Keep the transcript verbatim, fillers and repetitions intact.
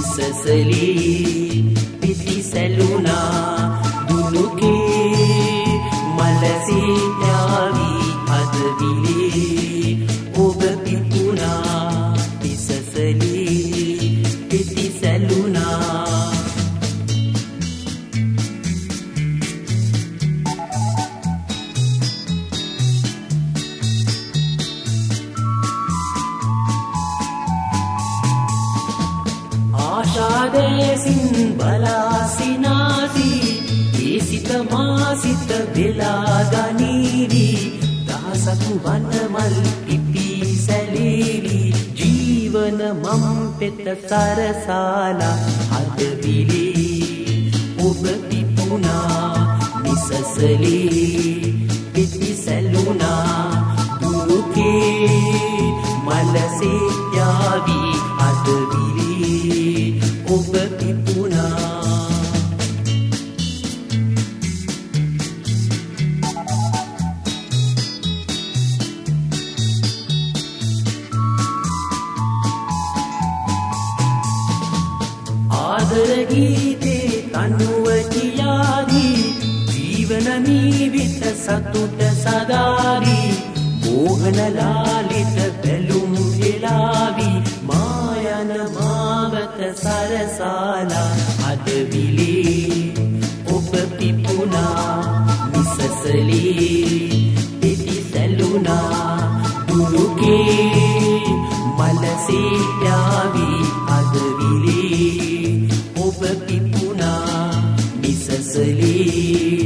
නිසසලී පිටි සැලුනා දුනුකේ මලසේ යාවී අද විලේ ඔබ පිපුණා නිසසලී පිටි සැලුනා ආශාදේසින් බලා සිනාසී ඒ සිත මා සිත වෙලා ගනීවි දහසක් වනමල් පිපි සැලේවි ජීවන මම් පෙත සරසාලා හදවිලි ඔබ පිපුණා නිසසලී පිපි සැලුනා දුරුකේ මලසේ යාවි හදවිලි ඔබ පිපුණා ආදර ගීතේ තනුව කියාදී ජීවන මීවිත සතුට සදාදී මෝහන ලාලිත බැලුම් එලාවි මායන මාවත සරසාලා අද විලේ ඔබ පිපුණා නිසසලී පිටි සැලුනා දුරුකේ මලසේ යාවි අද විලේ ඔබ පිපුණා නිසසලී